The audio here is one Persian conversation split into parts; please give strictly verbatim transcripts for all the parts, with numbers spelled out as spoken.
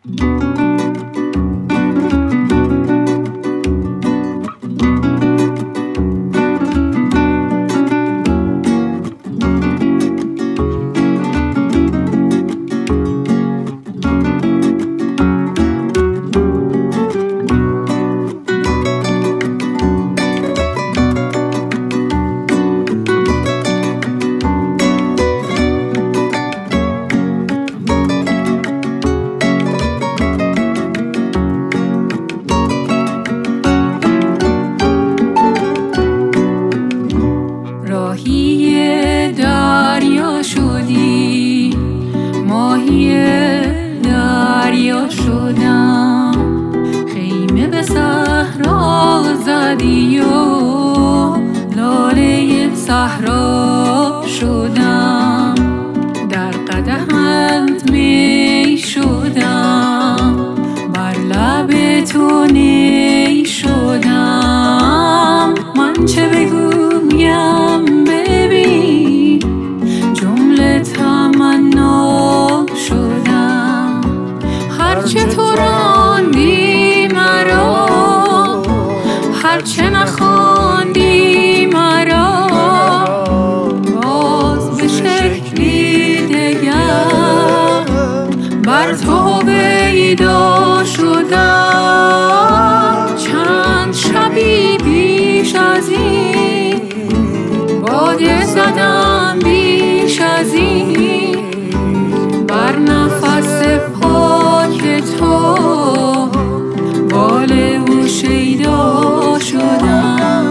راهی دریا شدی، ماهی دریا شدم، خیمه به صحرا زدی و لاله صحرا شدم، در قدحت می شدم، بر لب تو نی شدم. من چه بگویم ببین، جمله تمنا شدم. هرچه تو راندی مرا، هرچه نخواندی مرا، باز به شکلی دگر بر تو پیدا شدم. چند شبی بیش از این باده زدم، بیش از این بر نفس پاک تو بال او شیدا شدم.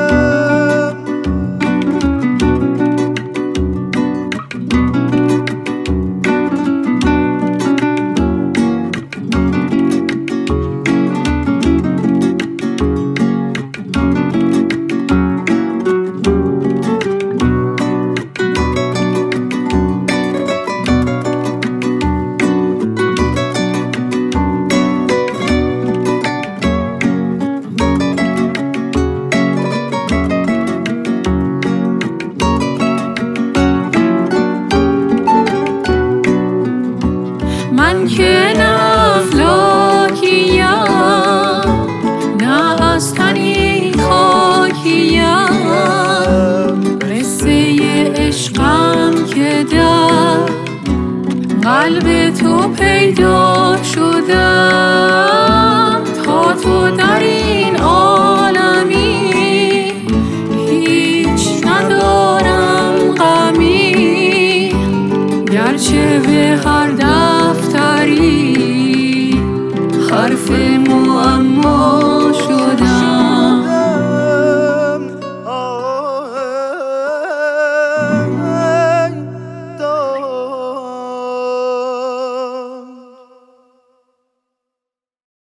من که نه افلاکیم، نه از تنی خاکیم، قصه عشقم که در قلب تو پیدا